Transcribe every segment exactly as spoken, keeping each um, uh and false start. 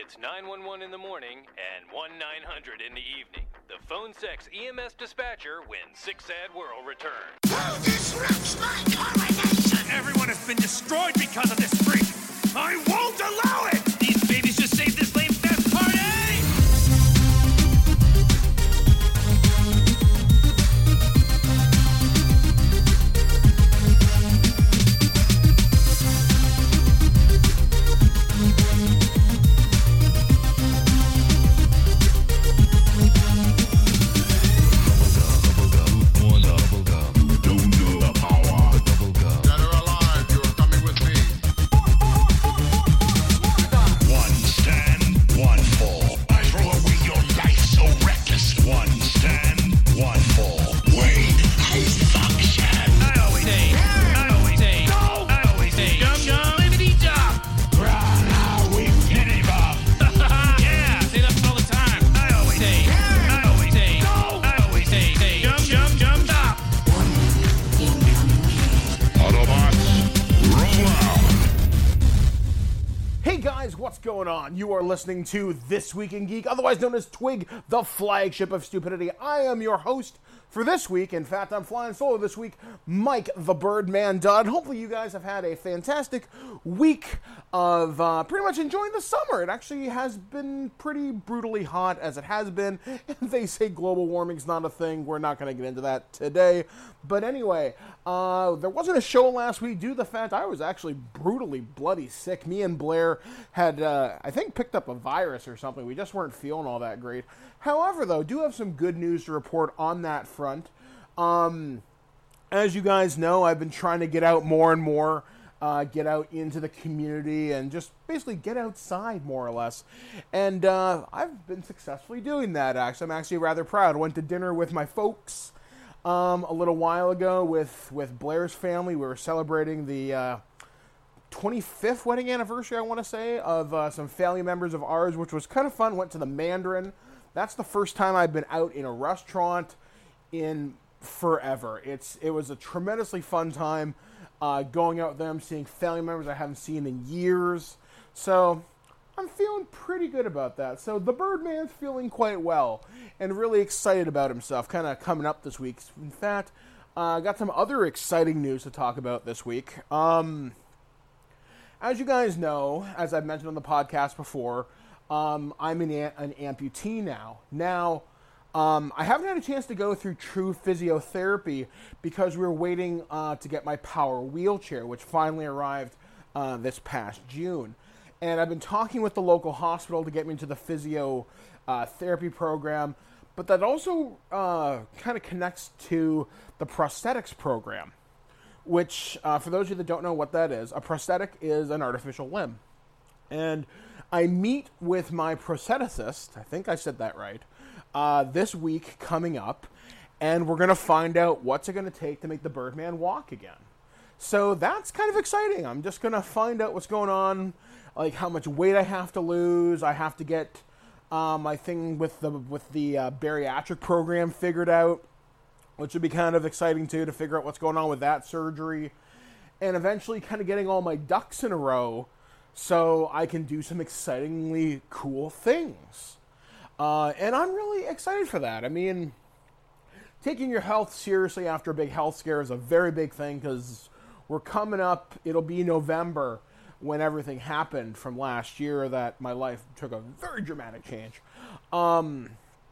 It's nine one one in the morning and one nine hundred in the evening. The phone sex E M S dispatcher when Sick Sad World returns. Who disrupts my coronation? Everyone has been destroyed because of this freak. I won't allow it! These babies just saved this lame fest party! You are listening to This Week in Geek, otherwise known as Twig, the flagship of stupidity. I am your host for this week. In fact, I'm flying solo this week, Mike the Birdman Dodd. Hopefully you guys have had a fantastic week of uh, pretty much enjoying the summer. It actually has been pretty brutally hot as it has been, and they say global warming's not a thing. We're not going to get into that today. But anyway, uh, there wasn't a show last week due to the fact I was actually brutally bloody sick. Me and Blair had, uh, I think, picked up a virus or something. We just weren't feeling all that great. However, though, do have some good news to report on that front. Um, as you guys know, I've been trying to get out more and more, uh, get out into the community and just basically get outside more or less. And uh, I've been successfully doing that, actually. I'm actually rather proud. I went to dinner with my folks um, a little while ago with, with Blair's family. We were celebrating the uh, twenty-fifth wedding anniversary, I want to say, of uh, some family members of ours, which was kind of fun. Went to the Mandarin. That's the first time I've been out in a restaurant in forever. It's It was a tremendously fun time uh, going out with them, seeing family members I haven't seen in years. So I'm feeling pretty good about that. So the Birdman's feeling quite well and really excited about himself, kind of coming up this week. In fact, I uh, got some other exciting news to talk about this week. Um, as you guys know, as I've mentioned on the podcast before, Um, I'm an, an amputee now. Now, um, I haven't had a chance to go through true physiotherapy because we were waiting uh, to get my power wheelchair, which finally arrived uh, this past June. And I've been talking with the local hospital to get me into the physio uh, therapy program, but that also uh, kind of connects to the prosthetics program, which, uh, for those of you that don't know what that is, a prosthetic is an artificial limb. And I meet with my prostheticist, I think I said that right, uh, this week coming up, and we're going to find out what's it going to take to make the Birdman walk again. So that's kind of exciting. I'm just going to find out what's going on, like how much weight I have to lose. I have to get um, my thing with the with the uh, bariatric program figured out, which would be kind of exciting too, to figure out what's going on with that surgery, and eventually kind of getting all my ducks in a row so I can do some excitingly cool things. Uh, and I'm really excited for that. I mean, taking your health seriously after a big health scare is a very big thing, because we're coming up, it'll be November when everything happened from last year that my life took a very dramatic change. Um,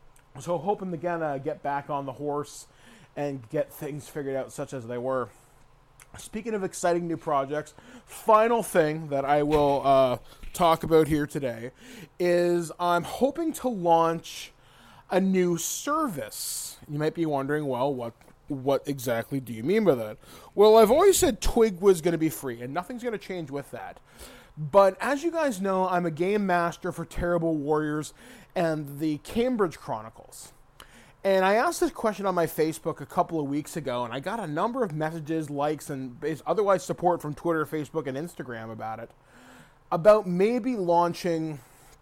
so hoping to kind of get back on the horse and get things figured out such as they were. Speaking of exciting new projects, final thing that I will uh, talk about here today is I'm hoping to launch a new service. You might be wondering, well, what what exactly do you mean by that? Well, I've always said Twig was going to be free, and nothing's going to change with that. But as you guys know, I'm a game master for Terrible Warriors and the Cambridge Chronicles. And I asked this question on my Facebook a couple of weeks ago, and I got a number of messages, likes, and otherwise support from Twitter, Facebook, and Instagram about it, about maybe launching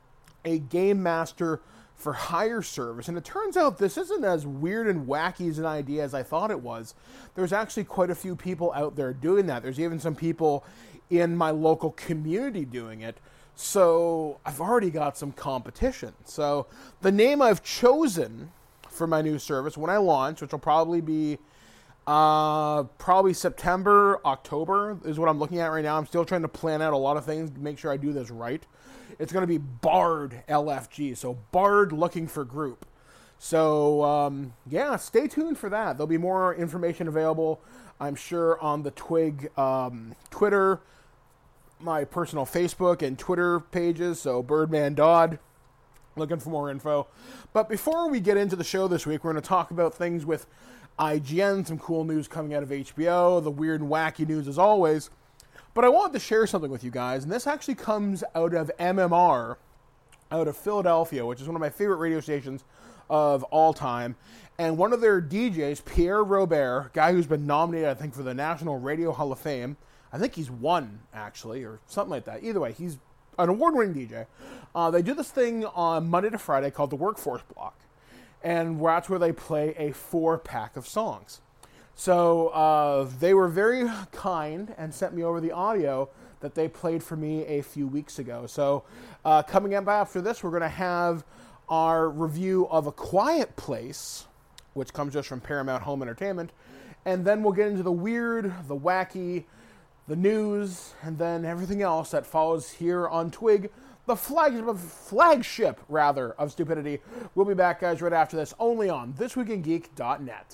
a Game Master for Hire service. And it turns out this isn't as weird and wacky as an idea as I thought it was. There's actually quite a few people out there doing that. There's even some people in my local community doing it. So I've already got some competition. So the name I've chosen for my new service when I launch, which will probably be uh, probably September, October, is what I'm looking at right now. I'm still trying to plan out a lot of things to make sure I do this right. It's going to be Bard L F G. So Bard Looking for Group. So, um, yeah, stay tuned for that. There'll be more information available, I'm sure, on the Twig um, Twitter, my personal Facebook and Twitter pages. So, Birdman Dodd, looking for more info. But before we get into the show this week, we're going to talk about things with I G N, some cool news coming out of H B O, the weird and wacky news as always. But I wanted to share something with you guys, and this actually comes out of M M R, out of Philadelphia, which is one of my favorite radio stations of all time. And one of their D Js, Pierre Robert, guy who's been nominated, I think, for the National Radio Hall of Fame. I think he's won, actually, or something like that. Either way, he's an award-winning D J. Uh, they do this thing on Monday to Friday called the Workforce Block. And that's where they play a four-pack of songs. So uh, they were very kind and sent me over the audio that they played for me a few weeks ago. So uh, coming up after this, we're going to have our review of A Quiet Place, which comes just from Paramount Home Entertainment, and then we'll get into the weird, the wacky, the news, and then everything else that follows here on Twig, the flagship, flagship rather, of stupidity. We'll be back, guys, right after this, only on this week in geek dot net.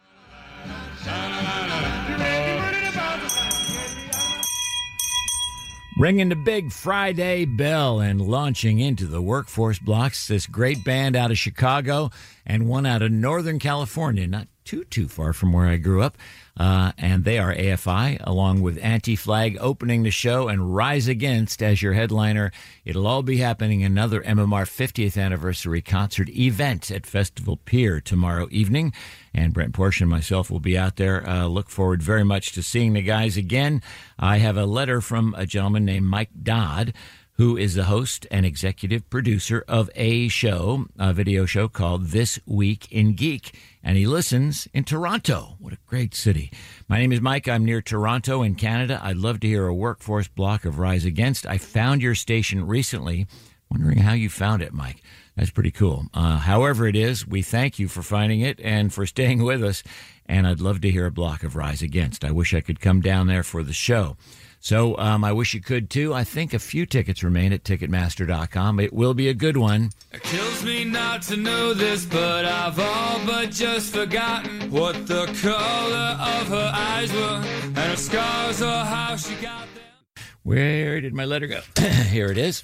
Ringing the big Friday bell and launching into the Workforce Blocks, this great band out of Chicago and one out of Northern California, not too, too far from where I grew up. Uh, and they are A F I, along with Anti-Flag opening the show and Rise Against as your headliner. It'll all be happening in another M M R fiftieth anniversary concert event at Festival Pier tomorrow evening. And Brent Porsche and myself will be out there. Uh, look forward very much to seeing the guys again. I have a letter from a gentleman named Mike Dodd, who is the host and executive producer of a show, a video show called This Week in Geek. And he listens in Toronto. What a great city. My name is Mike. I'm near Toronto in Canada. I'd love to hear a Workforce Block of Rise Against. I found your station recently. Wondering how you found it, Mike. That's pretty cool. Uh, however it is, we thank you for finding it and for staying with us. And I'd love to hear a block of Rise Against. I wish I could come down there for the show. So um, I wish you could, too. I think a few tickets remain at Ticketmaster dot com. It will be a good one. It kills me not to know this, but I've all but just forgotten what the color of her eyes were and her scars or how she got them. Where did my letter go? Here it is.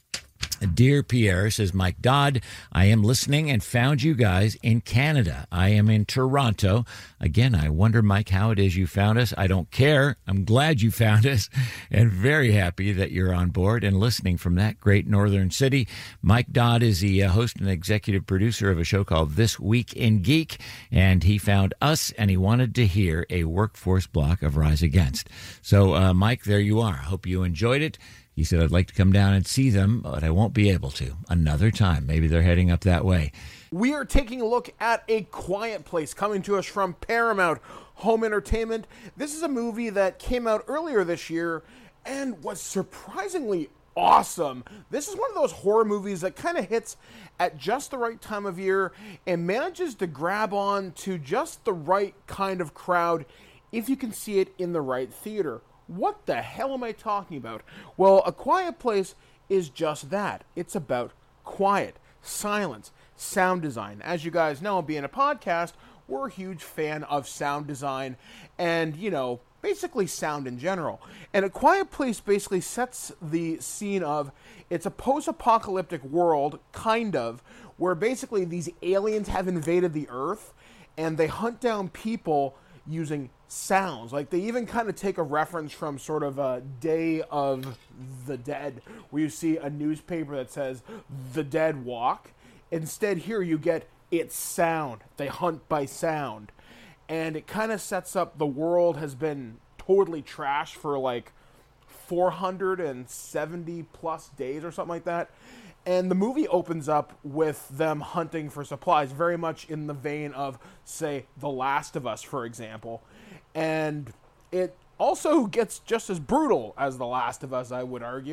Dear Pierre, says Mike Dodd, I am listening and found you guys in Canada. I am in Toronto. Again, I wonder, Mike, how it is you found us. I don't care. I'm glad you found us and very happy that you're on board and listening from that great northern city. Mike Dodd is the uh, host and executive producer of a show called This Week in Geek, and he found us and he wanted to hear a Workforce Block of Rise Against. So, uh, Mike, there you are. Hope you enjoyed it. He said, I'd like to come down and see them, but I won't be able to. Another time. Maybe they're heading up that way. We are taking a look at A Quiet Place, coming to us from Paramount Home Entertainment. This is a movie that came out earlier this year and was surprisingly awesome. This is one of those horror movies that kind of hits at just the right time of year and manages to grab on to just the right kind of crowd if you can see it in the right theater. What the hell am I talking about? Well, A Quiet Place is just that. It's about quiet, silence, sound design. As you guys know, being a podcast, we're a huge fan of sound design and, you know, basically sound in general. And A Quiet Place basically sets the scene of, it's a post-apocalyptic world, kind of, where basically these aliens have invaded the Earth and they hunt down people using sounds. Like, they even kind of take a reference from sort of a Day of the Dead, where you see a newspaper that says, The Dead Walk. Instead, here you get, it's sound. They hunt by sound. And it kind of sets up, the world has been totally trashed for like four hundred seventy plus days or something like that. And the movie opens up with them hunting for supplies, very much in the vein of, say, The Last of Us, for example. And it also gets just as brutal as The Last of Us, I would argue.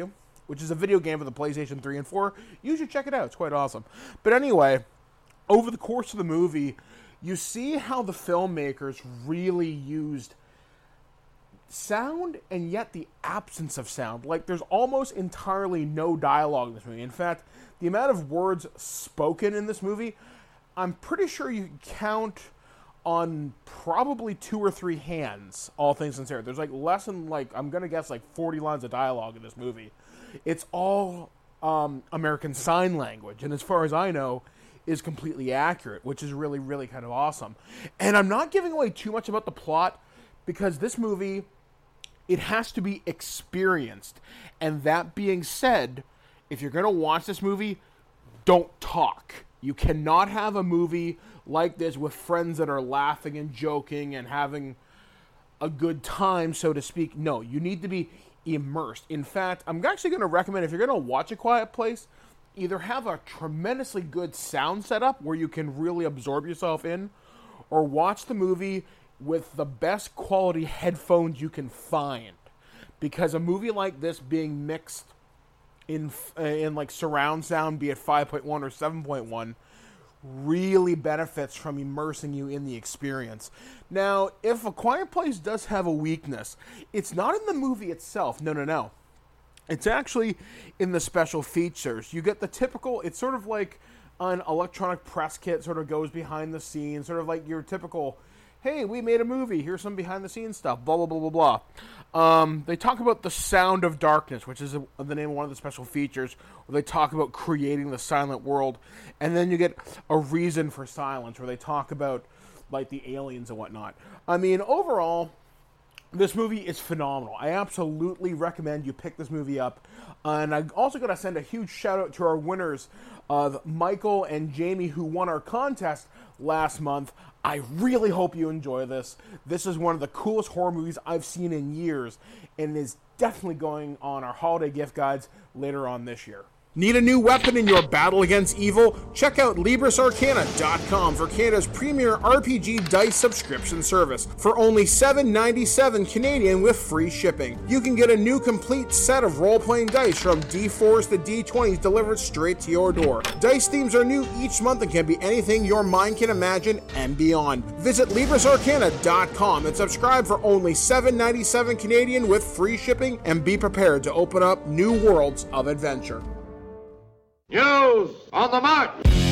which is a video game for the PlayStation three and four. You should check it out. It's quite awesome. But anyway, over the course of the movie, you see how the filmmakers really used sound and yet the absence of sound. Like, there's almost entirely no dialogue in this movie. In fact, the amount of words spoken in this movie, I'm pretty sure you can count on probably two or three hands, all things considered. There's like less than, like, I'm going to guess like forty lines of dialogue in this movie. It's all um, American Sign Language, and as far as I know, is completely accurate, which is really, really kind of awesome. And I'm not giving away too much about the plot, because this movie, it has to be experienced. And that being said, if you're going to watch this movie, don't talk. You cannot have a movie like this with friends that are laughing and joking and having a good time, so to speak. No, you need to be immersed. In fact, I'm actually going to recommend, if you're going to watch A Quiet Place, either have a tremendously good sound setup where you can really absorb yourself in, or watch the movie with the best quality headphones you can find. Because a movie like this being mixed in in like surround sound, be it five point one or seven point one, really benefits from immersing you in the experience. Now, if A Quiet Place does have a weakness, it's not in the movie itself. No, no, no. It's actually in the special features. You get the typical, it's sort of like an electronic press kit sort of goes behind the scenes, sort of like your typical, hey, we made a movie, here's some behind-the-scenes stuff, blah, blah, blah, blah, blah. Um, they talk about the Sound of Darkness, which is a, the name of one of the special features, where they talk about creating the silent world. And then you get A Reason for Silence, where they talk about, like, the aliens and whatnot. I mean, overall, this movie is phenomenal. I absolutely recommend you pick this movie up. Uh, and I'm also going to send a huge shout-out to our winners of Michael and Jamie, who won our contest last month. I really hope you enjoy this. This is one of the coolest horror movies I've seen in years, and is definitely going on our holiday gift guides later on this year. Need a new weapon in your battle against evil? Check out Libris Arcana dot com for Canada's premier R P G dice subscription service. For only seven ninety-seven Canadian with free shipping. You can get a new complete set of role-playing dice from D fours to D twenties delivered straight to your door. Dice themes are new each month and can be anything your mind can imagine and beyond. Visit Libris Arcana dot com and subscribe for only seven ninety-seven Canadian with free shipping, and be prepared to open up new worlds of adventure. News on the march!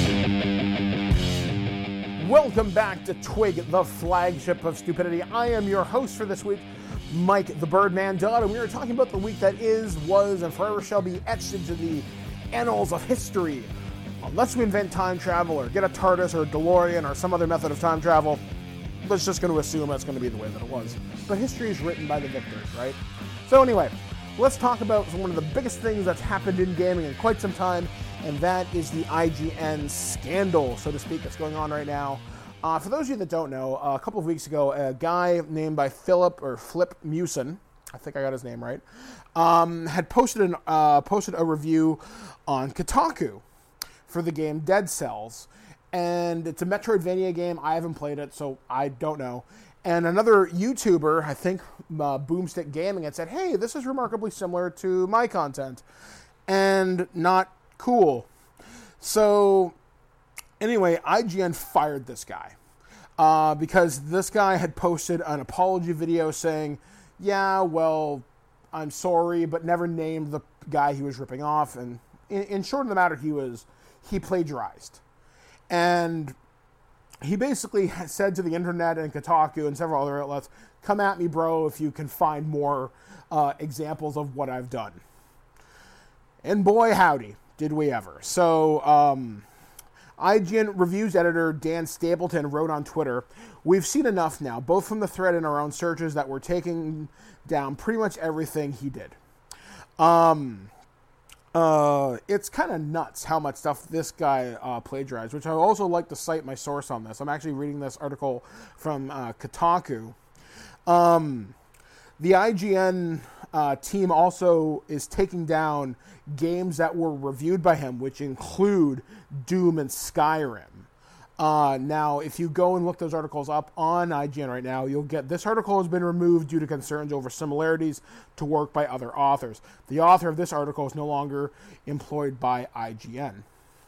Welcome back to Twig, the flagship of stupidity. I am your host for this week, Mike the Birdman Dodd, and we are talking about the week that is, was, and forever shall be etched into the annals of history. Unless we invent time travel or get a TARDIS or a DeLorean or some other method of time travel, let's just going to assume that's going to be the way that it was. But history is written by the victors, right? So anyway, let's talk about one of the biggest things that's happened in gaming in quite some time, and that is the I G N scandal, so to speak, that's going on right now. Uh, for those of you that don't know, uh, a couple of weeks ago, a guy named by Philip or Flip Mewson, I think I got his name right, um, had posted an uh, posted a review on Kotaku for the game Dead Cells, and it's a Metroidvania game. I haven't played it, so I don't know. And another YouTuber, I think uh, Boomstick Gaming, had said, hey, this is remarkably similar to my content, and not cool. So anyway, I G N fired this guy uh, because this guy had posted an apology video saying, yeah, well, I'm sorry, but never named the guy he was ripping off. And in, in short of the matter, he was he plagiarized. And he basically said to the internet and Kotaku and several other outlets, come at me, bro, if you can find more uh, examples of what I've done. And boy, howdy, did we ever. So, um, I G N Reviews editor Dan Stapleton wrote on Twitter, we've seen enough now, both from the thread and our own searches, that we're taking down pretty much everything he did. Um... Uh, it's kind of nuts how much stuff this guy uh, plagiarized, which I also like to cite my source on this. I'm actually reading this article from uh, Kotaku. Um, the I G N uh, team also is taking down games that were reviewed by him, which include Doom and Skyrim. Uh, now, if you go and look those articles up on I G N right now, you'll get this article has been removed due to concerns over similarities to work by other authors. The author of this article is no longer employed by I G N.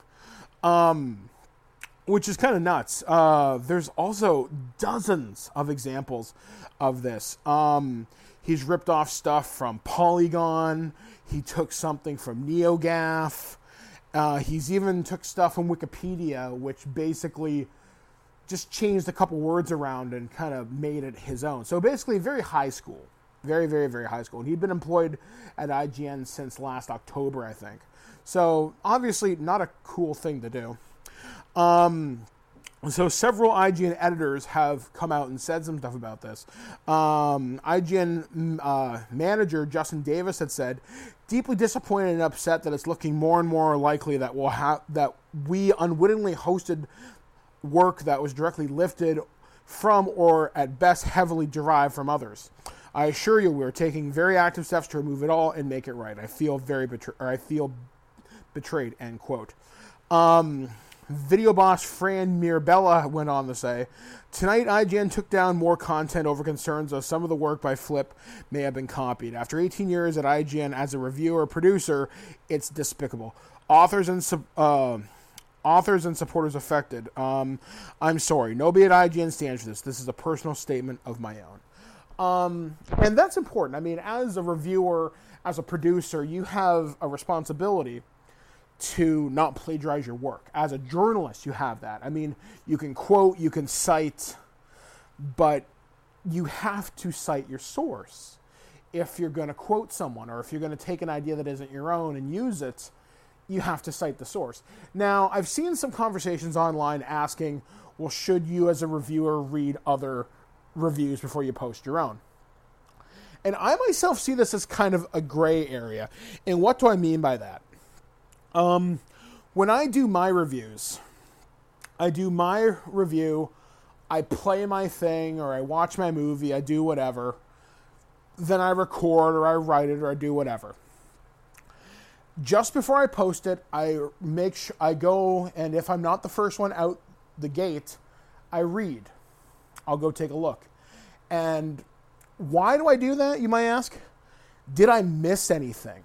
Um, which is kind of nuts. Uh, there's also dozens of examples of this. Um, he's ripped off stuff from Polygon. He took something from NeoGAF. Uh, he's even took stuff from Wikipedia, which basically just changed a couple words around and kind of made it his own. So basically very high school. Very, very, very high school. And he'd been employed at I G N since last October, I think. So obviously not a cool thing to do. Um, so several I G N editors have come out and said some stuff about this. Um, I G N uh, manager Justin Davis had said, "Deeply disappointed and upset that it's looking more and more likely that we'll have that we unwittingly hosted work that was directly lifted from or at best heavily derived from others. I assure you, we're taking very active steps to remove it all and make it right. I feel very betrayed. Or I feel betrayed." End quote. Um, Video boss Fran Mirabella went on to say, "Tonight, I G N took down more content over concerns of some of the work by Flip may have been copied. After eighteen years at I G N as a reviewer producer, it's despicable. Authors and uh, authors and supporters affected. Um, I'm sorry. Nobody at I G N stands for this. This is a personal statement of my own." Um, and that's important. I mean, as a reviewer, as a producer, you have a responsibility to not plagiarize your work. As a journalist, you have that. I mean, you can quote, you can cite, but you have to cite your source. If you're going to quote someone, or if you're going to take an idea that isn't your own and use it, you have to cite the source. Now, I've seen some conversations online asking, well, should you as a reviewer read other reviews before you post your own? And I myself see this as kind of a gray area. And what do I mean by that? Um, when I do my reviews, I do my review, I play my thing, or I watch my movie, I do whatever, then I record, or I write it, or I do whatever. Just before I post it, I make sure I go, and if I'm not the first one out the gate, I read. I'll go take a look. And why do I do that, you might ask? Did I miss anything?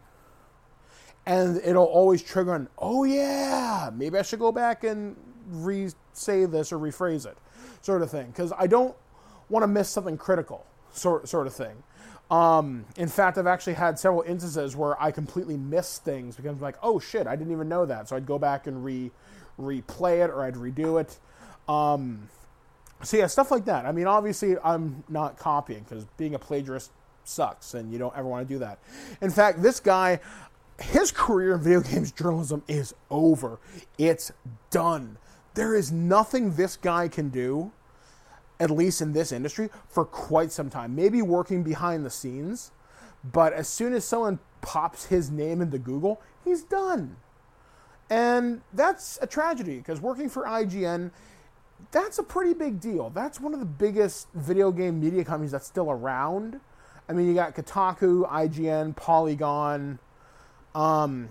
And it'll always trigger an, oh yeah, maybe I should go back and re-say this or rephrase it, sort of thing. Because I don't want to miss something critical, sort, sort of thing. Um, in fact, I've actually had several instances where I completely missed things because I'm like, oh shit, I didn't even know that. So I'd go back and re replay it, or I'd redo it. Um, so yeah, stuff like that. I mean, obviously I'm not copying, because being a plagiarist sucks and you don't ever want to do that. In fact, this guy, his career in video games journalism is over. It's done. There is nothing this guy can do, at least in this industry, for quite some time. Maybe working behind the scenes, but as soon as someone pops his name into Google, he's done. And that's a tragedy, because working for I G N, that's a pretty big deal. That's one of the biggest video game media companies that's still around. I mean, you got Kotaku, I G N, Polygon. Um,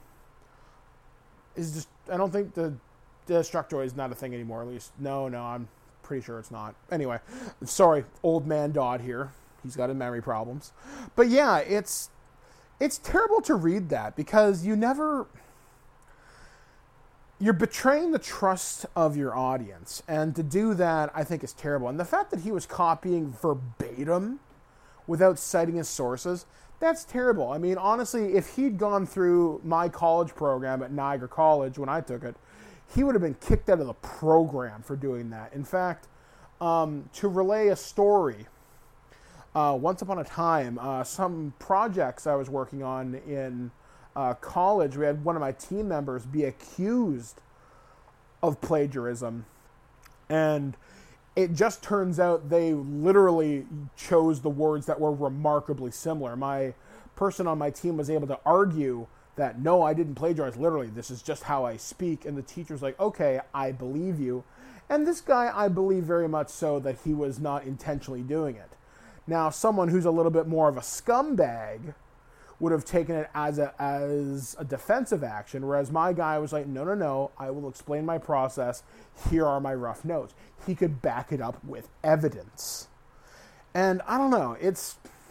is just I don't think the Destructoid is not a thing anymore. At least, no, no, I'm pretty sure it's not. Anyway, sorry, old man Dodd here. He's got his memory problems. But yeah, it's it's terrible to read that, because you never you're betraying the trust of your audience, and to do that, I think, is terrible. And the fact that he was copying verbatim without citing his sources, that's terrible. I mean, honestly, if he'd gone through my college program at Niagara College when I took it, he would have been kicked out of the program for doing that. In fact, um, to relay a story, uh, once upon a time, uh, some projects I was working on in uh, college, we had one of my team members be accused of plagiarism, and it just turns out they literally chose the words that were remarkably similar. My person on my team was able to argue that, no, I didn't plagiarize, literally, this is just how I speak. And the teacher's like, okay, I believe you. And this guy, I believe very much so that he was not intentionally doing it. Now, someone who's a little bit more of a scumbag would have taken it as a as a defensive action, whereas my guy was like, no, no, no, I will explain my process. Here are my rough notes. He could back it up with evidence. And I don't know, it's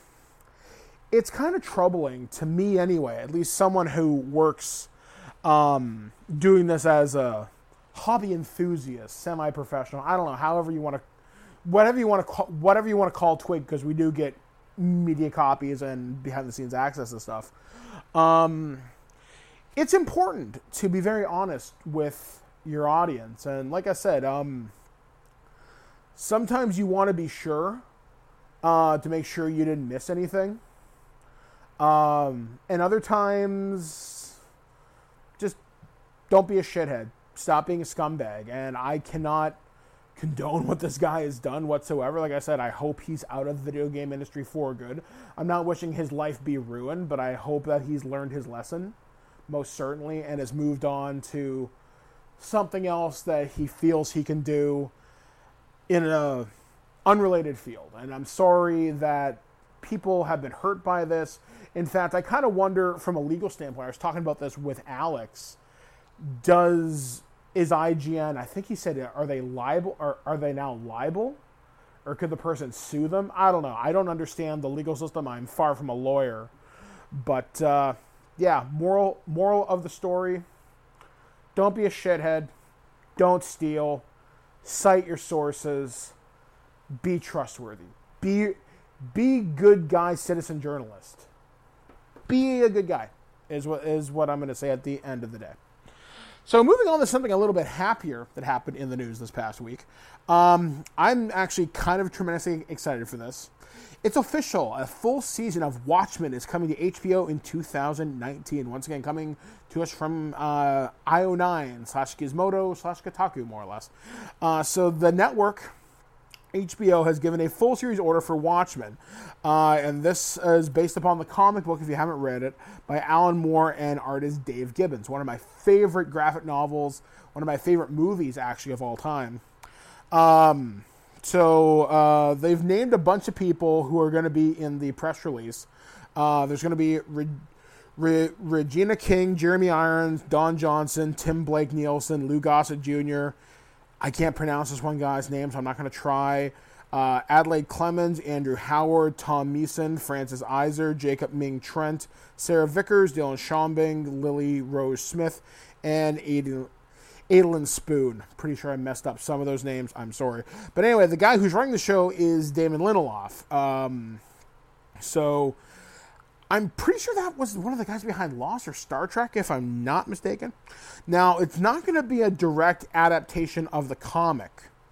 it's kind of troubling to me anyway, at least someone who works um, doing this as a hobby enthusiast, semi-professional, I don't know, however you want to, whatever you want to call, whatever you want to call Twig, because we do get media copies and behind-the-scenes access and stuff. Um, it's important to be very honest with your audience, and like I said, um, sometimes you want to be sure uh, to make sure you didn't miss anything, um, and other times, just don't be a shithead. Stop being a scumbag, and I cannot condone what this guy has done whatsoever. Like I said, I hope he's out of the video game industry for good. I'm not wishing his life be ruined, but I hope that he's learned his lesson, most certainly, and has moved on to something else that he feels he can do in a unrelated field. And I'm sorry that people have been hurt by this. In fact, I kind of wonder from a legal standpoint, I was talking about this with Alex, does... Is I G N, I think he said, are they liable, or are they now liable? Or could the person sue them? I don't know. I don't understand the legal system. I'm far from a lawyer. But, uh, yeah, moral moral of the story, don't be a shithead. Don't steal. Cite your sources. Be trustworthy. Be, be good guy, citizen journalist. Be a good guy is what is what I'm going to say at the end of the day. So moving on to something a little bit happier that happened in the news this past week. Um, I'm actually kind of tremendously excited for this. It's official. A full season of Watchmen is coming to H B O in two thousand nineteen. Once again, coming to us from uh, I O nine slash Gizmodo slash Kotaku, more or less. Uh, so the network, H B O, has given a full series order for Watchmen. Uh, and this is based upon the comic book, if you haven't read it, by Alan Moore and artist Dave Gibbons. One of my favorite graphic novels, one of my favorite movies, actually, of all time. Um, so uh, they've named a bunch of people who are going to be in the press release. Uh, there's going to be Re- Re- Regina King, Jeremy Irons, Don Johnson, Tim Blake Nielsen, Lou Gossett Junior I can't pronounce this one guy's name, so I'm not going to try. Uh, Adelaide Clemens, Andrew Howard, Tom Meeson, Francis Iser, Jacob Ming Trent, Sarah Vickers, Dylan Schombing, Lily Rose Smith, and Aiden, Adelaine Spoon. Pretty sure I messed up some of those names. I'm sorry. But anyway, the guy who's running the show is Damon Lindelof. Um, so I'm pretty sure that was one of the guys behind Lost or Star Trek, if I'm not mistaken. Now, it's not going to be a direct adaptation of the comic.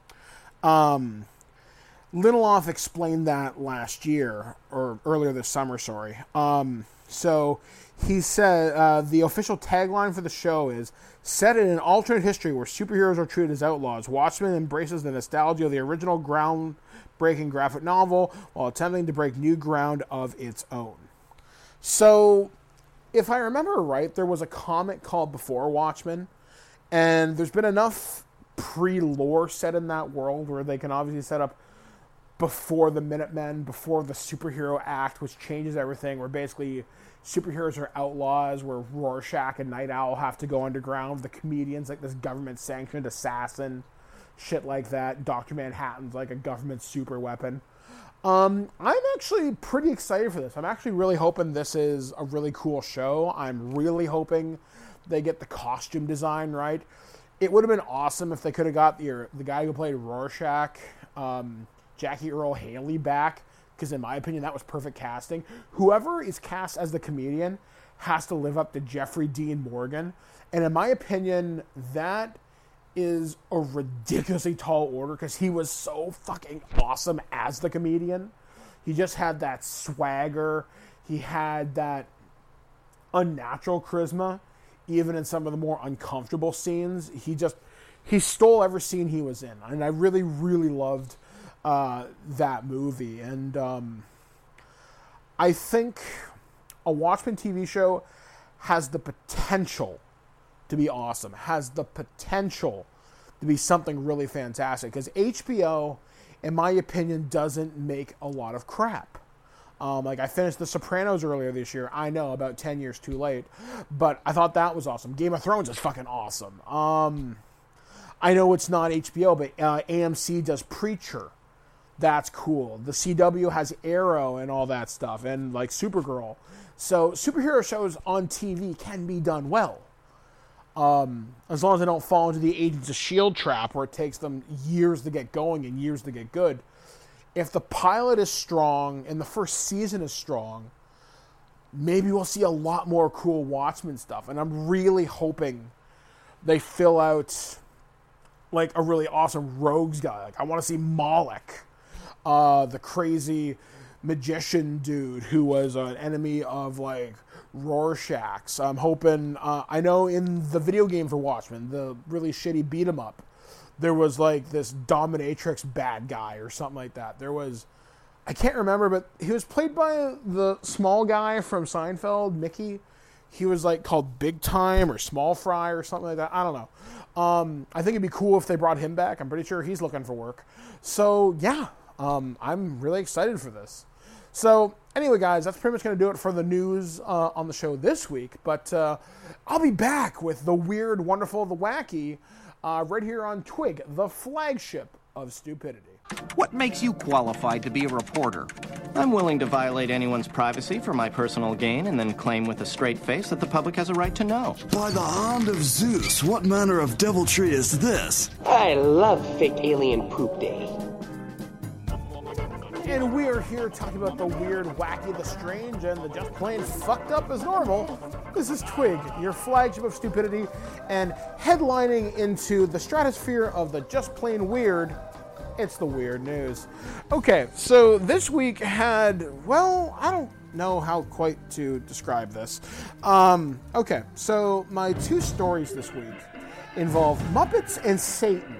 Um, Lindelof explained that last year, or earlier this summer, sorry. Um, so he said uh, the official tagline for the show is, set in an alternate history where superheroes are treated as outlaws, Watchmen embraces the nostalgia of the original groundbreaking graphic novel while attempting to break new ground of its own. So, if I remember right, there was a comic called Before Watchmen, and there's been enough pre-lore set in that world where they can obviously set up before the Minutemen, before the Superhero Act, which changes everything, where basically superheroes are outlaws, where Rorschach and Night Owl have to go underground, the comedian's like this government-sanctioned assassin, shit like that, Doctor Manhattan's like a government super weapon. Um, I'm actually pretty excited for this. I'm actually really hoping this is a really cool show. I'm really hoping they get the costume design right. It would have been awesome if they could have got the, the guy who played Rorschach, um, Jackie Earle Haley, back, because in my opinion, that was perfect casting. Whoever is cast as the comedian has to live up to Jeffrey Dean Morgan. And in my opinion, that is a ridiculously tall order because he was so fucking awesome as the comedian. He just had that swagger. He had that unnatural charisma, even in some of the more uncomfortable scenes. He just, he stole every scene he was in. And I really, really loved uh, that movie. And um, I think a Watchmen T V show has the potential to be awesome, has the potential to be something really fantastic, because H B O, in my opinion, doesn't make a lot of crap. Um, like, I finished The Sopranos earlier this year. I know, about ten years too late. But I thought that was awesome. Game of Thrones is fucking awesome. Um, I know it's not H B O, but uh, A M C does Preacher. That's cool. The C W has Arrow and all that stuff, and, like, Supergirl. So, superhero shows on T V can be done well. Um, as long as they don't fall into the Agents of S H I E L D trap, where it takes them years to get going and years to get good. If the pilot is strong and the first season is strong, maybe we'll see a lot more cool Watchmen stuff. And I'm really hoping they fill out, like, a really awesome Rogues guy. Like, I want to see Moloch, uh, the crazy magician dude who was an enemy of, like, Rorschach's. I'm hoping, uh, I know in the video game for Watchmen, the really shitty beat 'em up, there was, like, this dominatrix bad guy or something like that. There was, I can't remember, but he was played by the small guy from Seinfeld, Mickey. He was, like, called Big Time or Small Fry or something like that. I don't know. Um, I think it'd be cool if they brought him back. I'm pretty sure he's looking for work. So, yeah, um, I'm really excited for this. So, anyway, guys, that's pretty much going to do it for the news uh, on the show this week. But uh, I'll be back with the weird, wonderful, the wacky, uh, right here on Twig, the flagship of stupidity. What makes you qualified to be a reporter? I'm willing to violate anyone's privacy for my personal gain and then claim with a straight face that the public has a right to know. By the hand of Zeus, what manner of deviltry is this? I love fake alien poop day. And we are here talking about the weird, wacky, the strange, and the just plain fucked up as normal. This is Twig, your flagship of stupidity, and headlining into the stratosphere of the just plain weird, it's the weird news. Okay, so this week had, well, I don't know how quite to describe this. Um, okay, so my two stories this week involve Muppets and Satan.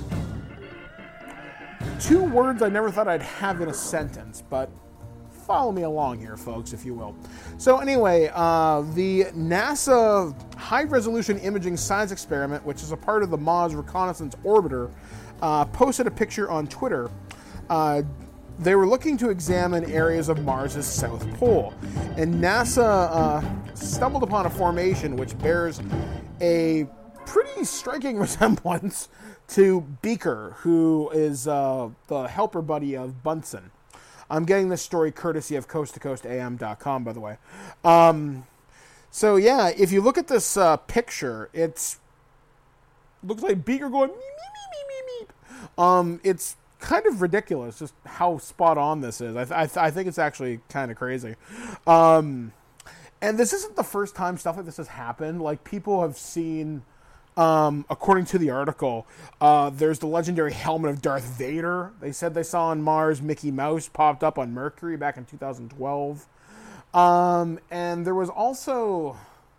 Two words I never thought I'd have in a sentence, but follow me along here, folks, if you will. So anyway, uh, the NASA High-Resolution Imaging Science Experiment, which is a part of the Mars Reconnaissance Orbiter, uh, posted a picture on Twitter. Uh, they were looking to examine areas of Mars' south pole, and NASA uh, stumbled upon a formation which bears a pretty striking resemblance to Beaker, who is uh, the helper buddy of Bunsen. I'm getting this story courtesy of coast to coast A M dot com, by the way. Um, so, yeah, if you look at this uh, picture, it's looks like Beaker going, meep, meep, meep, meep, meep. Um, it's kind of ridiculous just how spot on this is. I, th- I, th- I think it's actually kind of crazy. Um, and this isn't the first time stuff like this has happened. Like, people have seen... Um, according to the article, uh, there's the legendary helmet of Darth Vader. They said they saw on Mars. Mickey Mouse popped up on Mercury back in two thousand twelve. Um, and there was also,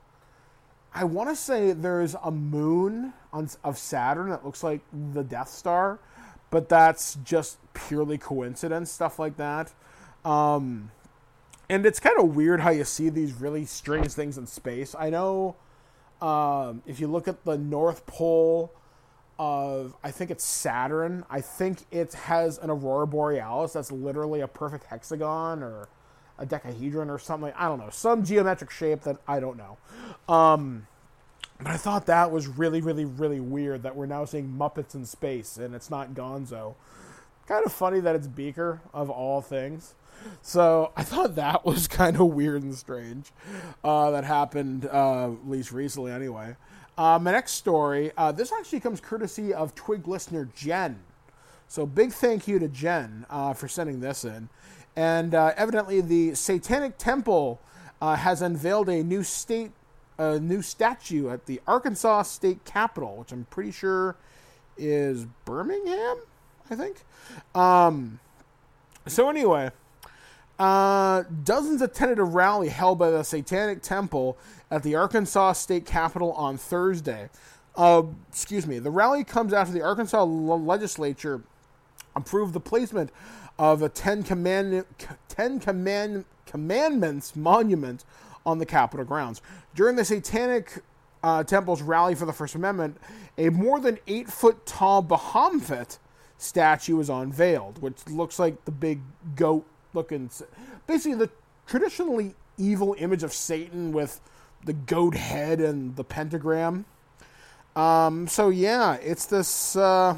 I want to say there's a moon on, of Saturn that looks like the Death Star, but that's just purely coincidence, stuff like that. Um, and it's kind of weird how you see these really strange things in space. I know... Um, if you look at the North Pole of, I think it's Saturn, I think it has an Aurora Borealis that's literally a perfect hexagon or a decahedron or something. I don't know. Some geometric shape that I don't know. Um, but I thought that was really, really, really weird that we're now seeing Muppets in space and it's not Gonzo. Kind of funny that it's Beaker, of all things. So I thought that was kind of weird and strange. Uh, that happened, uh, at least recently anyway. Uh, my next story, uh, this actually comes courtesy of Twig listener Jen. So big thank you to Jen uh, for sending this in. And uh, evidently the Satanic Temple uh, has unveiled a new state, a new statue at the Arkansas State Capitol, which I'm pretty sure is Birmingham, I think. Um, so anyway... Uh, dozens attended a rally held by the Satanic Temple at the Arkansas State Capitol on Thursday. Uh, excuse me. The rally comes after the Arkansas legislature approved the placement of a Ten, Command- Ten Command- Commandments monument on the Capitol grounds. During the Satanic uh, Temple's rally for the First Amendment, a more than eight-foot tall Bahamut statue was unveiled, which looks like the big goat looking, basically the traditionally evil image of Satan with the goat head and the pentagram. Um, so yeah, it's this uh,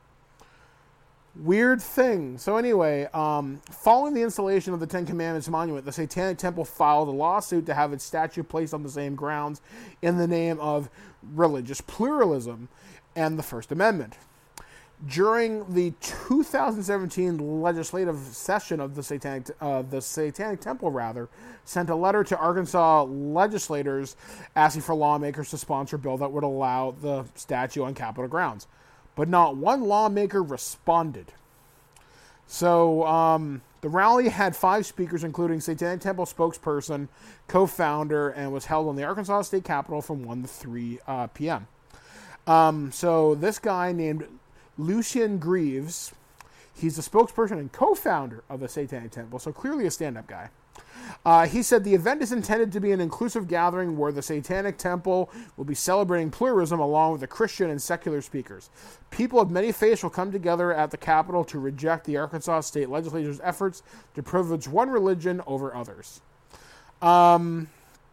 weird thing. So anyway, um, following the installation of the Ten Commandments monument, the Satanic Temple filed a lawsuit to have its statue placed on the same grounds in the name of religious pluralism and the First Amendment. During the two thousand seventeen legislative session of the Satanic, uh, the Satanic Temple, rather, sent a letter to Arkansas legislators asking for lawmakers to sponsor a bill that would allow the statue on Capitol grounds. But not one lawmaker responded. So um, the rally had five speakers, including Satanic Temple spokesperson, co-founder, and was held on the Arkansas State Capitol from one to three uh, p.m. Um, so this guy named Lucian Greaves, he's the spokesperson and co-founder of the Satanic Temple, so clearly a stand-up guy. Uh, he said the event is intended to be an inclusive gathering where the Satanic Temple will be celebrating pluralism along with the Christian and secular speakers. People of many faiths will come together at the Capitol to reject the Arkansas State Legislature's efforts to privilege one religion over others. Um,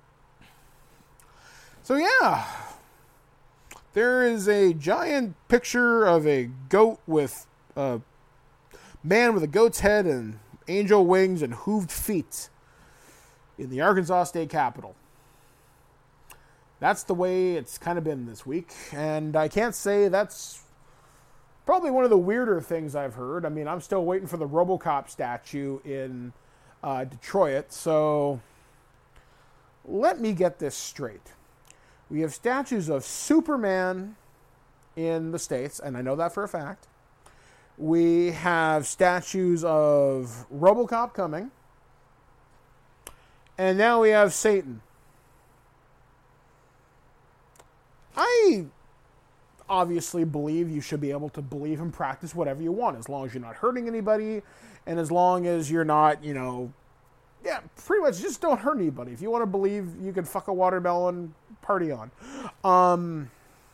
so yeah, there is a giant picture of a goat with a man with a goat's head and angel wings and hooved feet in the Arkansas State Capitol. That's the way it's kind of been this week, and I can't say that's probably one of the weirder things I've heard. I mean, I'm still waiting for the RoboCop statue in uh, Detroit, so let me get this straight. We have statues of Superman in the States, and I know that for a fact. We have statues of RoboCop coming. And now we have Satan. I obviously believe you should be able to believe and practice whatever you want, as long as you're not hurting anybody, and as long as you're not, you know, yeah, pretty much just don't hurt anybody. If you want to believe you can fuck a watermelon, party on. Um,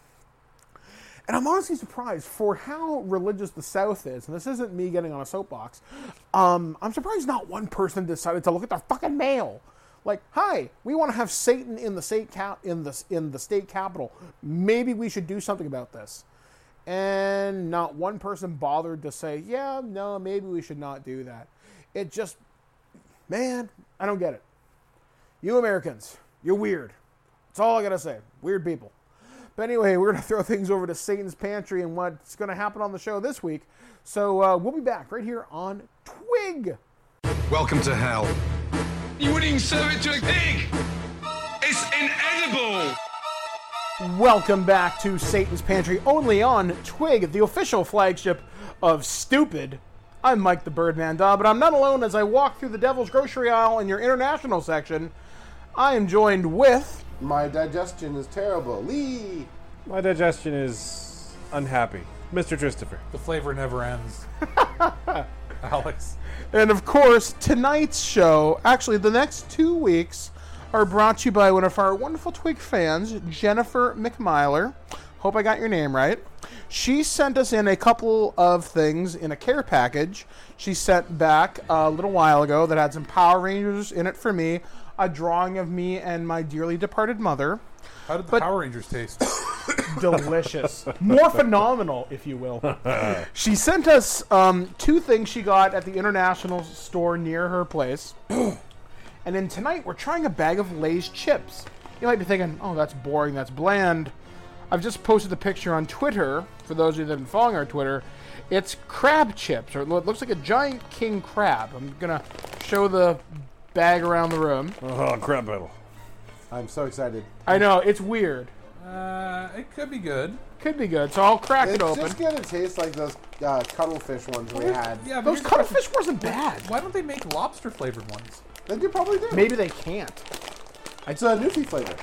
and I'm honestly surprised for how religious the South is, and this isn't me getting on a soapbox, um, I'm surprised not one person decided to look at their fucking mail. Like, hi, we want to have Satan in the state cap in the in the state capitol. Maybe we should do something about this. And not one person bothered to say, yeah, no, maybe we should not do that. It just, man, I don't get it. You Americans, you're weird. That's all I gotta say. Weird people. But anyway, we're gonna throw things over to Satan's Pantry and what's gonna happen on the show this week. So uh, we'll be back right here on Twig. Welcome to hell. You wouldn't even serve it to a pig! It's inedible! Welcome back to Satan's Pantry, only on Twig, the official flagship of Stupid. I'm Mike the Birdman Dodd, but I'm not alone as I walk through the Devil's Grocery aisle in your international section. I am joined with... My digestion is terrible. Lee! My digestion is unhappy. Mister Christopher. The flavor never ends. Alex. And of course, tonight's show, actually the next two weeks, are brought to you by one of our wonderful Twig fans, Jennifer McMyler. Hope I got your name right. She sent us in a couple of things in a care package. She sent back a little while ago that had some Power Rangers in it for me, a drawing of me and my dearly departed mother. How did the but Power Rangers taste? Delicious. More phenomenal, if you will. She sent us um, two things she got at the international store near her place. And then tonight, we're trying a bag of Lay's chips. You might be thinking, oh, that's boring, that's bland. I've just posted the picture on Twitter. For those of you that have been following our Twitter, it's crab chips, or it looks like a giant king crab. I'm going to show the bag around the room. Oh, crab battle. I'm so excited. I know, it's weird. Uh, it could be good. Could be good, so I'll crack it's it open. It's just gonna taste like those uh, cuttlefish ones we had. Yeah, those cuttlefish wasn't bad. Why don't they make lobster flavored ones? They do probably do. Maybe they can't. It's a Newfie flavor.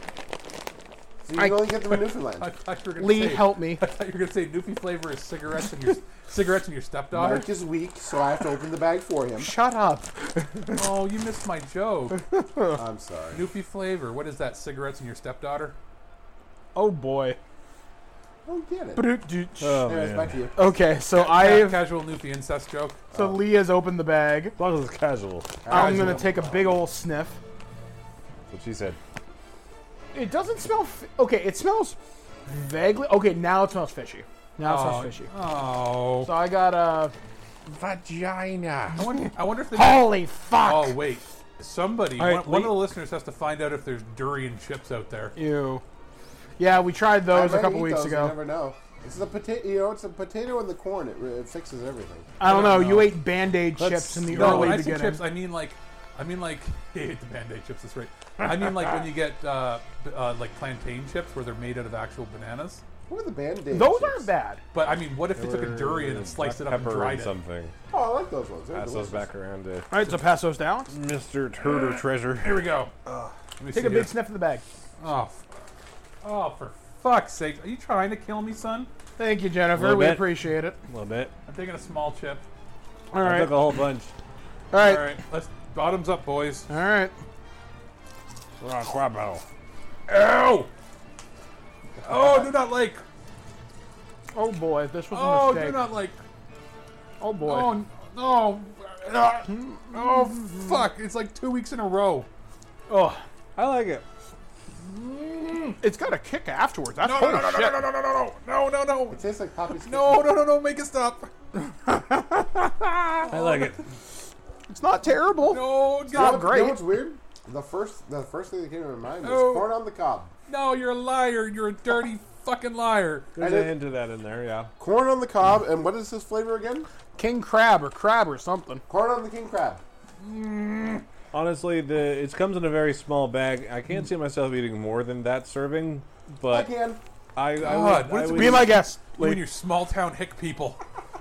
So you I, can only get them in Newfoundland. I thought you were gonna Lee, say, help me. I thought you were gonna say Newfie flavor is cigarettes and your cigarettes and your stepdaughter. Mark is weak, so I have to open the bag for him. Shut up. Oh, you missed my joke. I'm sorry. Newfie flavor. What is that? Cigarettes and your stepdaughter? Oh boy. Oh, get it. Oh, Anyways, man. back to you. Okay, so Ca- I've casual Newfie incest joke. so Lee has opened the bag. As long as it's casual. I'm gonna take a big old sniff. That's what she said. It doesn't smell. Fi- okay, it smells vaguely. Okay, now it smells fishy. Now it Oh. smells fishy. Oh. So I got a vagina. I wonder, I wonder if they. Holy fuck! Oh wait, somebody. All right, one, one Lee- of the listeners has to find out if there's durian chips out there. Ew. Yeah, we tried those I a couple eat weeks those, ago. You never know. It's the potato. You know, it's the potato and the corn. It, it fixes everything. I don't, I know. don't You know. ate Band-Aid Let's- chips in the no, early when I say beginning. chips, I mean like, I mean like, I hate the Band-Aid chips. That's right. I mean like when you get uh, b- uh, like plantain chips where they're made out of actual bananas. What are the Band-Aid Those chips? aren't bad. But I mean, what if They they took a were durian and sliced it up and pepper dried and it? something. Oh, I like those ones. They're Pass those delicious. back around to All right, so pass those down. Mister Turtle Treasure. Here we go. Let me Take see a big here. sniff of the bag. Oh, f- oh, for fuck's sake! Are you trying to kill me, son? Thank you, Jennifer. Little We bit. appreciate it. A little bit. I'm taking a small chip. All I right. took a whole bunch. All right. All right, let's bottoms up, boys. All right. Rock Quabo. Ow! Oh, do not like. Oh boy, this was a Oh, mistake. do not like. Oh boy. Oh, no. Ah, oh, fuck! It's like two weeks in a row. Oh, I like it. it's got a kick afterwards. That's No, holy no, no, no, shit. no, no, no, no, no, no, no, no. It tastes like poppy. No, no, no, no, make it stop. I like it. It's not terrible. No, It's You know, not what- great. You know what's weird? The first, the first thing that came to my mind was Oh. corn on the cob. no, you're a liar. You're a dirty fucking liar. There's I a did- hint of that in there, yeah. Corn on the cob, and what is this flavor again? King crab or crab or something. Corn on the king crab. Honestly, the it comes in a very small bag. I can't see myself eating more than that serving, I but can. I, I, God, would, what I is it would, Be my guest. You and Lee. your small town hick people.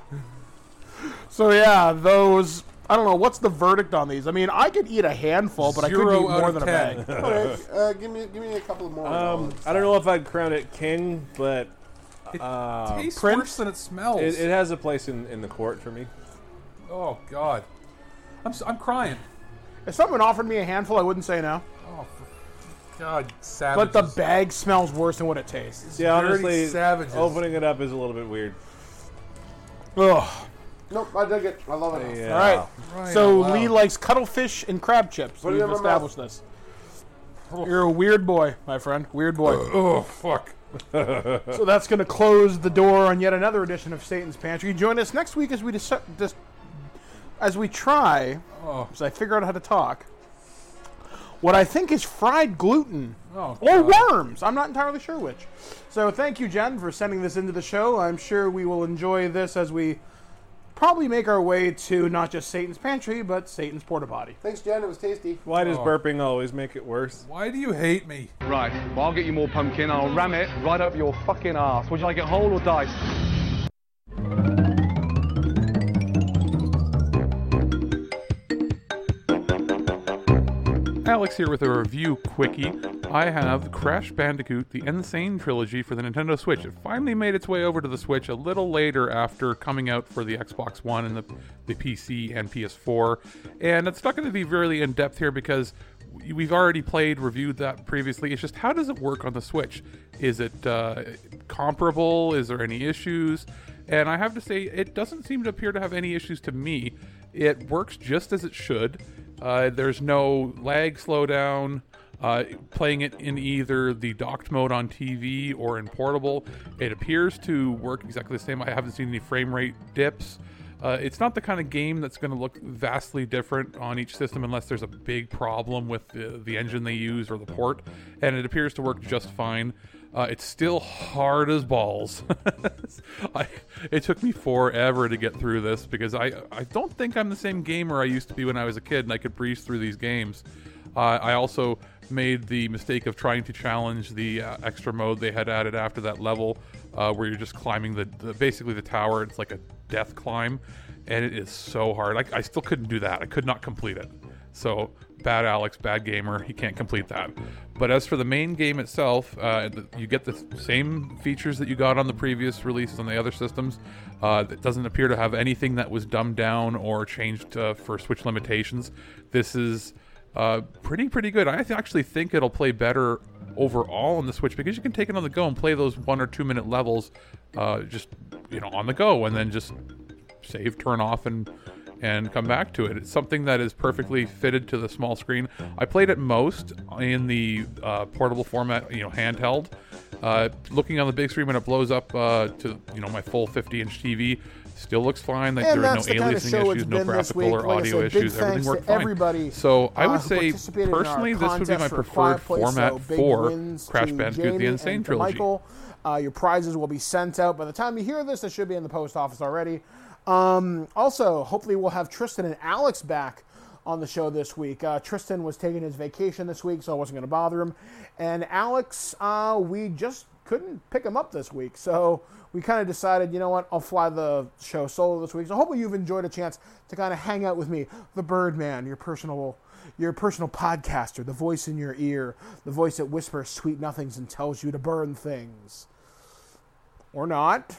So yeah, those. I don't know. What's the verdict on these? I mean, I could eat a handful, but I Zero couldn't eat out more of than a ten. bag. All right, uh, give me, give me a couple more. Um, I don't know if I'd crown it king, but It uh, tastes Prince? worse than it smells. it, it has a place in, in the court for me. Oh God, I'm s- I'm crying. If someone offered me a handful, I wouldn't say no. Oh, for God, savages. But the bag smells worse than what it tastes. Yeah, Dirty honestly, savages. opening it up is a little bit weird. Ugh. Nope, I dig it. I love it. Yeah. All right. Right, So oh, wow. Lee likes cuttlefish and crab chips. Put it We've in my established this. You're a weird boy, my friend. Weird boy. Oh fuck. So that's going to close the door on yet another edition of Satan's Pantry. Join us next week as we dis- dis- as we try, Oh. as I figure out how to talk, what I think is fried gluten Oh, or God. worms. I'm not entirely sure which. So thank you, Jen, for sending this into the show. I'm sure we will enjoy this as we probably make our way to not just Satan's Pantry, but Satan's Porta Potty. Thanks, Jen. It was tasty. Why does Oh. burping always make it worse? Why do you hate me? Right, well, I'll get you more pumpkin. I'll ram it right up your fucking ass. Would you like it whole or diced? Alex here with a review quickie. I have Crash Bandicoot, the Insane Trilogy for the Nintendo Switch. It finally made its way over to the Switch a little later after coming out for the Xbox One and the, the P C and P S four. And it's not going to be really in-depth here because we've already played, reviewed that previously. It's just, how does it work on the Switch? Is it uh, comparable? Is there any issues? And I have to say, it doesn't seem to appear to have any issues to me. It works just as it should. Uh, there's no lag slowdown. Uh, playing it in either the docked mode on T V or in portable, it appears to work exactly the same. I haven't seen any frame rate dips. Uh, it's not the kind of game that's going to look vastly different on each system unless there's a big problem with the, the engine they use or the port, and it appears to work just fine. Uh, it's still hard as balls. I, it took me forever to get through this because I, I don't think I'm the same gamer I used to be when I was a kid and I could breeze through these games. Uh, I also made the mistake of trying to challenge the uh, extra mode they had added after that level uh, where you're just climbing the, the basically the tower. It's like a death climb, and it is so hard. I, I still couldn't do that. I could not complete it. So bad Alex, bad gamer, he can't complete that. But as for the main game itself, uh, you get the same features that you got on the previous releases on the other systems. Uh, it doesn't appear to have anything that was dumbed down or changed uh, for Switch limitations. This is uh, pretty, pretty good. I th- actually think it'll play better overall on the Switch because you can take it on the go and play those one or two minute levels uh, just, you know, on the go and then just save, turn off, and and come back to it. It's something that is perfectly fitted to the small screen. I played it most in the uh, portable format, you know, handheld. Uh, looking on the big screen when it blows up uh, to, you know, my full fifty inch T V, still looks fine. Like, there are no aliasing issues, no graphical or like audio said, issues. Everything worked fine. Everybody, so I would uh, say, personally, this would be my preferred format so for Crash Bandicoot: The Insane Trilogy. Michael, uh, your prizes will be sent out by the time you hear this. It should be in the post office already. Um, also, hopefully we'll have Tristan and Alex back on the show this week. Uh, Tristan was taking his vacation this week, so I wasn't going to bother him. And Alex, uh, we just couldn't pick him up this week. So we kind of decided, you know what, I'll fly the show solo this week. So hopefully you've enjoyed a chance to kind of hang out with me, the Birdman, your personal your personal podcaster, the voice in your ear, the voice that whispers sweet nothings and tells you to burn things. Or not.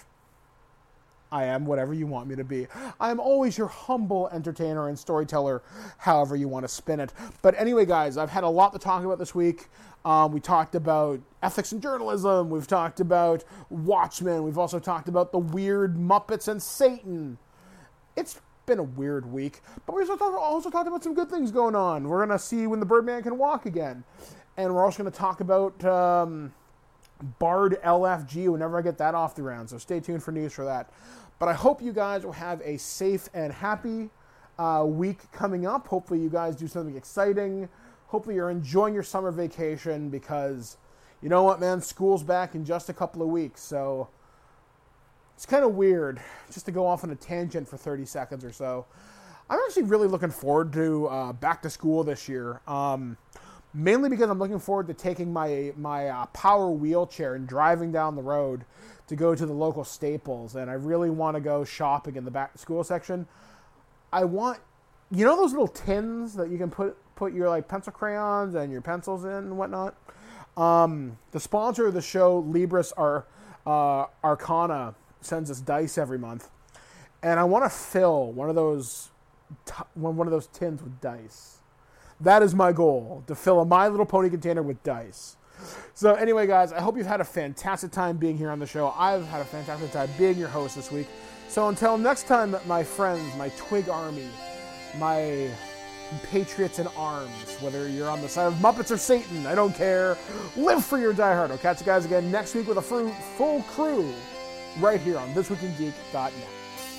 I am whatever you want me to be. I am always your humble entertainer and storyteller, however you want to spin it. But anyway, guys, I've had a lot to talk about this week. Um, we talked about ethics in journalism. We've talked about Watchmen. We've also talked about the weird Muppets and Satan. It's been a weird week. But we also, also talked about some good things going on. We're going to see when the Birdman can walk again. And we're also going to talk about um, Bard L F G whenever I get that off the ground. So stay tuned for news for that. But I hope you guys will have a safe and happy uh, week coming up. Hopefully you guys do something exciting. Hopefully you're enjoying your summer vacation because, you know what, man, school's back in just a couple of weeks. So it's kind of weird just to go off on a tangent for thirty seconds or so. I'm actually really looking forward to uh, back to school this year. Um, mainly because I'm looking forward to taking my, my uh, power wheelchair and driving down the road to go to the local Staples, and I really want to go shopping in the back to school section. I want, you know those little tins that you can put put your like pencil crayons and your pencils in and whatnot? Um, the sponsor of the show, Libris Ar, uh, Arcana, sends us dice every month, and I want to fill one of those t- one of those tins with dice. That is my goal, to fill a My Little Pony container with dice. So anyway, guys, I hope you've had a fantastic time being here on the show. I've had a fantastic time being your host this week. So until next time, my friends, my Twig Army, my patriots in arms, whether you're on the side of Muppets or Satan, I don't care. Live for your diehard. I'll catch you guys again next week with a full crew right here on this week in geek dot net.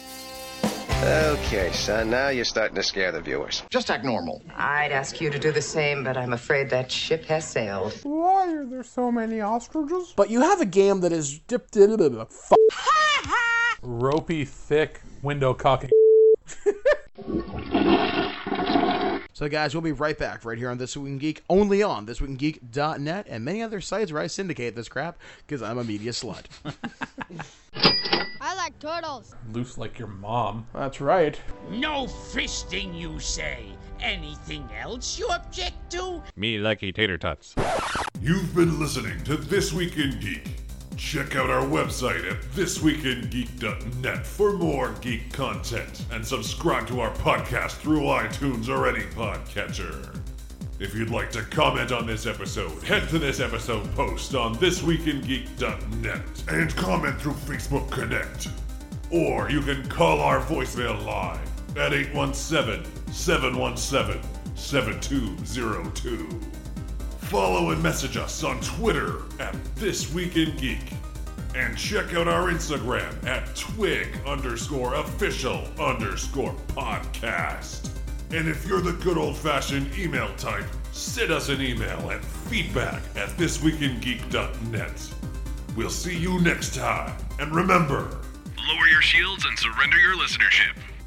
Okay, son, now you're starting to scare the viewers. Just act normal. I'd ask you to do the same, but I'm afraid that ship has sailed. Why are there so many ostriches? But you have a game that is dipped in a f- ropey, thick window cocking. So guys, we'll be right back right here on This Week in Geek, only on this week in geek dot net and many other sites where I syndicate this crap because I'm a media slut. I like turtles. Loose like your mom. That's right. No fisting, you say. Anything else you object to? Me lucky tater tots. You've been listening to This Week in Geek. Check out our website at this week in geek dot net for more geek content and subscribe to our podcast through iTunes or any podcatcher. If you'd like to comment on this episode, head to this episode post on this week in geek dot net and comment through Facebook Connect. Or you can call our voicemail line at eight one seven, seven one seven, seven two zero two. Follow and message us on Twitter at This Week in Geek. And check out our Instagram at twig underscore official underscore podcast. And if you're the good old-fashioned email type, send us an email at feedback at this week in geek dot net. We'll see you next time. And remember, lower your shields and surrender your listenership.